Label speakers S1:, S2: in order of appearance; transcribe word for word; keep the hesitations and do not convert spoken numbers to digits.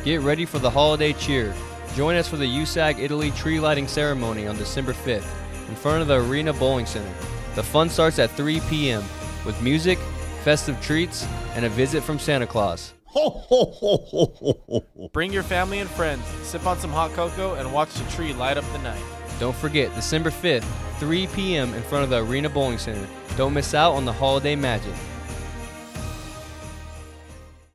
S1: Get ready for the holiday cheer. Join us for the U S A G Italy tree lighting ceremony on December fifth in front of the Arena Bowling Center. The fun starts at three p.m. with music, festive treats, and a visit from Santa Claus.
S2: Ho, ho, ho, ho, ho, ho, ho.
S3: Bring your family and friends, sip on some hot cocoa, and watch the tree light up the night.
S1: Don't forget, December fifth, three p.m. in front of the Arena Bowling Center. Don't miss out on the holiday magic.